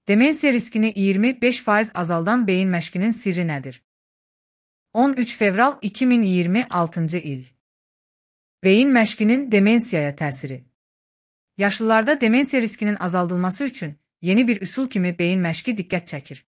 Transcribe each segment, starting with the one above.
Demensiya riskini 25% azaldan beyin məşqinin sirri nədir? 13 fevral 2026 il. Beyin məşqinin demensiyaya təsiri. Yaşlılarda demensiya riskinin azaldılması üçün yeni bir üsul kimi beyin məşqi diqqət çəkir.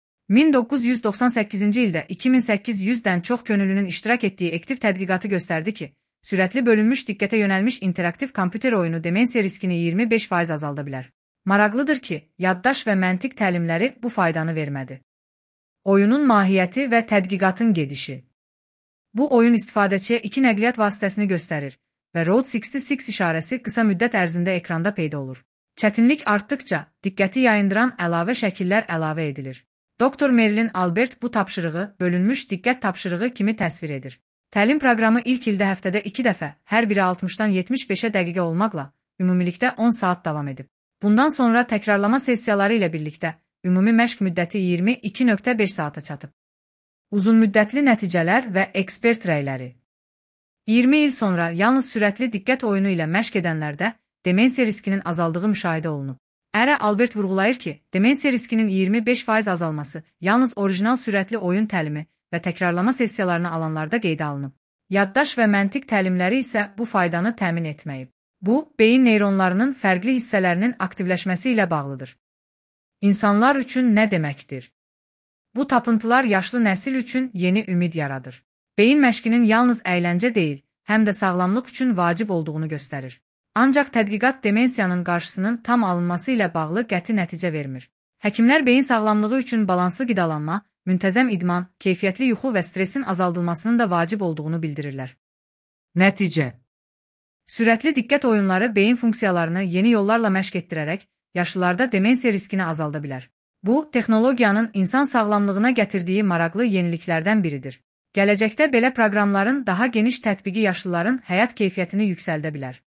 1998-ci ildə 2800-dən çox könüllünün iştirak etdiyi aktiv tədqiqatı göstərdi ki, sürətli bölünmüş diqqətə yönəlmiş interaktiv kompüter oyunu demensiya riskini 25% azalda bilər. Maraqlıdır ki, yaddaş və məntiq təlimləri bu faydanı vermədi. Oyunun mahiyyəti və tədqiqatın gedişi. Bu oyun istifadəçiyə iki nəqliyyat vasitəsini göstərir və Route 66 işarəsi qısa müddət ərzində ekranda peyda olur. Çətinlik artdıkca diqqəti yayındıran əlavə şəkillər əlavə edilir. Dr. Marilyn Albert bu tapşırığı bölünmüş diqqət tapşırığı kimi təsvir edir. Təlim proqramı ilk ildə həftədə 2 dəfə, hər biri 60-dan 75-ə dəqiqə olmaqla, ümumilikdə 10 saat davam edib. Bundan sonra təkrarlama sessiyaları ilə birlikdə ümumi məşq müddəti 22.5 saata çatıb. Uzunmüddətli nəticələr və ekspert rəyləri. 20 il sonra yalnız sürətli diqqət oyunu ilə məşq edənlərdə demensiya riskinin azaldığı müşahidə olunub. Ərə Albert vurğulayır ki, demensiya riskinin 25% azalması yalnız orijinal sürətli oyun təlimi və təkrarlama sessiyalarını alanlarda qeydə alınıb. Yaddaş və məntiq təlimləri isə bu faydanı təmin etməyib. Bu, beyin neyronlarının fərqli hissələrinin aktivləşməsi ilə bağlıdır. İnsanlar üçün nə deməkdir? Bu tapıntılar yaşlı nəsil üçün yeni ümid yaradır. Beyin məşqinin yalnız əyləncə deyil, həm də sağlamlıq üçün vacib olduğunu göstərir. Ancaq tədqiqat demensiyanın qarşısının tam alınması ilə bağlı qəti nəticə vermir. Həkimlər beyin sağlamlığı üçün balanslı qidalanma, müntəzəm idman, keyfiyyətli yuxu və stresin azaldılmasının da vacib olduğunu bildirirlər. Nəticə. Sürətli diqqət oyunları beyin funksiyalarını yeni yollarla məşq etdirərək yaşlılarda demensiya riskini azalda bilər. Bu, texnologiyanın insan sağlamlığına gətirdiyi maraqlı yeniliklərdən biridir. Gələcəkdə belə proqramların daha geniş tətbiqi yaşlıların həyat keyfiyyətini yüksəldə bilər.